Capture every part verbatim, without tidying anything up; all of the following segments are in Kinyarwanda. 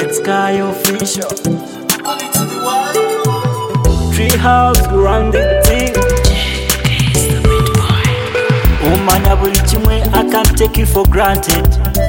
Sky official. Treehouse run the thing. Umanya buri kimwe, I can't take you for granted.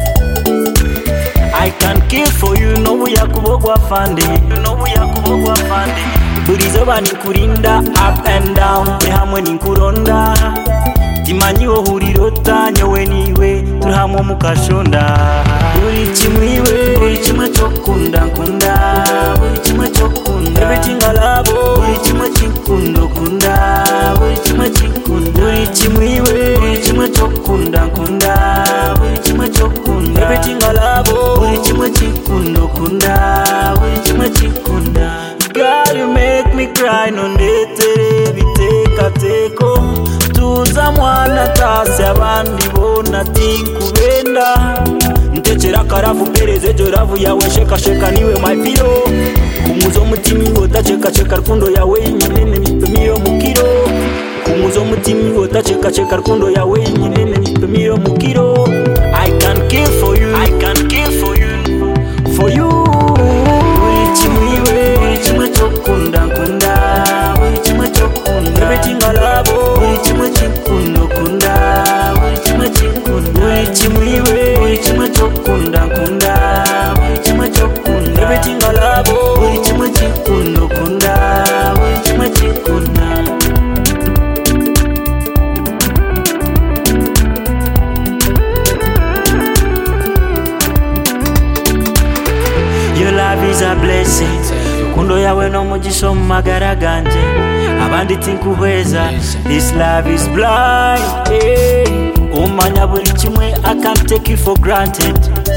I can kill for you, no yakubogwa fandi. You know yakubogwa fandi. Buri zoba nikurinda up and down, turi hamwe ninkuronda. Timanyiwo hurirota nyowe niwe, turi hamwe mukashonda. Buri kimwe, buri kimwe chokunda kunda, buri kimwe chokunda. Everything I love, buri kimwe chikundo kunda, buri kimwe chikunda. Buri kimwe, buri kimwe chokunda kunda, buri kimwe chokunda. Everything I love, buri kimwe chikundo kunda, buri kimwe chikunda. God, you make me cry no ndete biteka teko. Tuza mwana tase abandi bona tinkubenda. Ntechera karafu pereze joravu yawe sheka sheka niwe my pillow. Kumuzo mutimi ngota cheka cheka rukundo yawe nyinene nipemiro mukiro. Kumuzo mutimi ngota cheka cheka rukundo yawe nyinene nipemiro mukiro. I can kill for you, I can kill for you, for you. Buri kimwe, buri kimwe chokunda kunda, buri kimwe chokunda. Everything I love, buri kimwe chikundo kunda, buri kimwe chikunda. Buri kimwe, buri kimwe chokunda kunda, buri kimwe chokunda. Everything I love, buri kimwe chikundo kunda, buri kimwe chikunda. Your love is a blessing. Kundo yawe no mugisho magara ganje. Abandi tinkuhweza. This love is blind. Hey. Umanya buri kimwe, I can't take you for granted.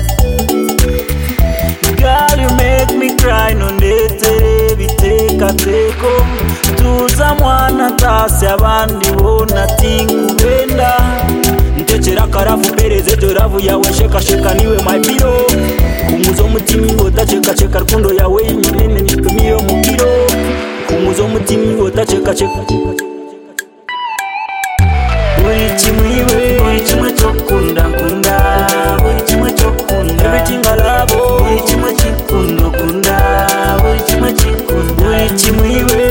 Girl, you make me cry no ndete biteka teko. Tuza mwana tase abandi bona tinkubenda. Ntechera karafu pereze joravu yawe sheka sheka niwe my pillow. Kumuzo mutimi ngota cheka cheka rukundo yawe nyinene nipemiro mukiro. Kumuzo mutimi ngota cheka cheka. Buri kimwe, buri kimwe chokunda kunda, buri kimwe chokunda. Everything I love, buri kimwe chikundo kunda, buri kimwe chikunda. Buri kimwe